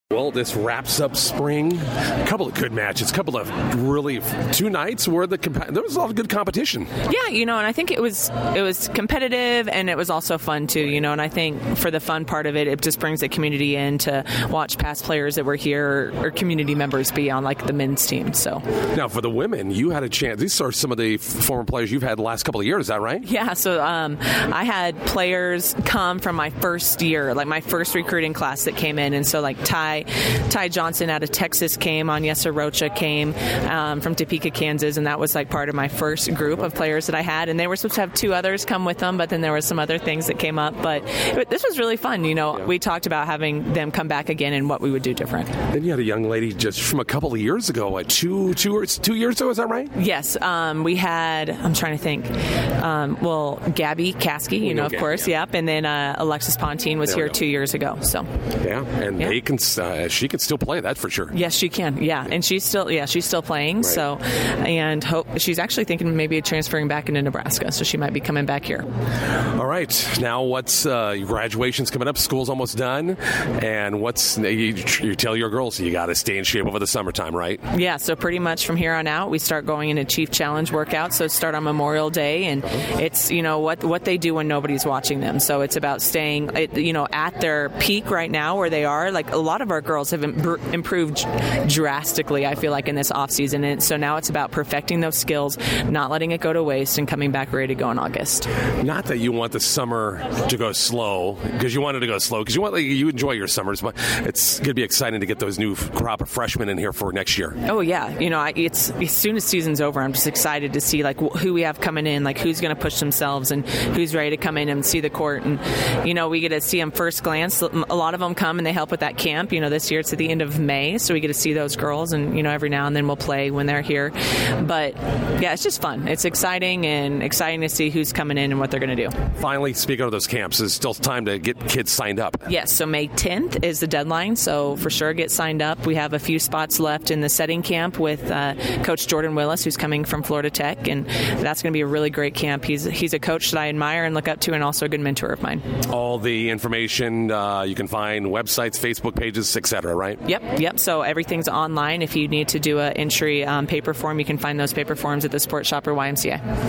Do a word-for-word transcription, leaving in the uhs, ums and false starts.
Well, this wraps up spring. A couple of good matches, a couple of really two nights where the comp- there was a lot of good competition. Yeah, you know, and I think it was it was competitive and it was also fun too, you know, and I think for the fun part of it, it just brings the community in to watch past players that were here or, or community members be on like the men's team. So now for the women, you had a chance. These are some of the former players you've had the last couple of years. Is that right? Yeah. So um, I had players come from my first year, like my first recruiting class that came in, and so like Ty. Ty Johnson out of Texas came, Anyesa Rocha came um, from Topeka, Kansas, and that was like part of my first group of players that I had, and they were supposed to have two others come with them, but then there were some other things that came up, but it, this was really fun. You know, yeah. We talked about having them come back again and what we would do different. Then you had a young lady just from a couple of years ago, like two, two, two years ago, is that right? Yes. Um, we had, I'm trying to think, um, well, Gabby Caskey, you know, know, of Gabby, course, yeah. Yep, and then uh, Alexis Pontine was here two years ago. So yeah, and yeah. they can, uh, she can still play that for sure. Yes, she can. Yeah, and she's still yeah she's still playing. Right. So, and hope she's actually thinking maybe transferring back into Nebraska. So she might be coming back here. All right. Now, what's uh, graduation's coming up? School's almost done, and what's you, you tell your girls you got to stay in shape over the summertime, right? Yeah. So pretty much from here on out, we start going into Chief Challenge workouts. So start on Memorial Day, and it's you know what what they do when nobody's watching them. So it's about staying you know at their peak right now where they are. Like a lot of our girls have improved drastically, I feel like, in this off season, and so now it's about perfecting those skills, not letting it go to waste, and coming back ready to go in August. Not that you want the summer to go slow, because you want it to go slow, because you want like, you enjoy your summers, but it's going to be exciting to get those new crop of freshmen in here for next year. Oh yeah, you know, I, it's as soon as season's over, I'm just excited to see like who we have coming in, like who's going to push themselves and who's ready to come in and see the court, and you know, we get to see them first glance. A lot of them come and they help with that camp. You know, this year it's at the end of May, so we get to see those girls, and you know, every now and then we'll play when they're here. But yeah, it's just fun. It's exciting and exciting to see who's coming in and what they're going to do. Finally, speaking of those camps, there's still time to get kids signed up. Yes, so May tenth is the deadline, so for sure get signed up. We have a few spots left in the setting camp with uh, Coach Jordan Willis, who's coming from Florida Tech, and that's going to be a really great camp. He's he's a coach that I admire and look up to, and also a good mentor of mine. All the information uh, you can find, websites, Facebook pages, et cetera, right? Yep, yep. So everything's online. If you need to do an entry um, paper form, you can find those paper forms at the Sports Shop or Y M C A.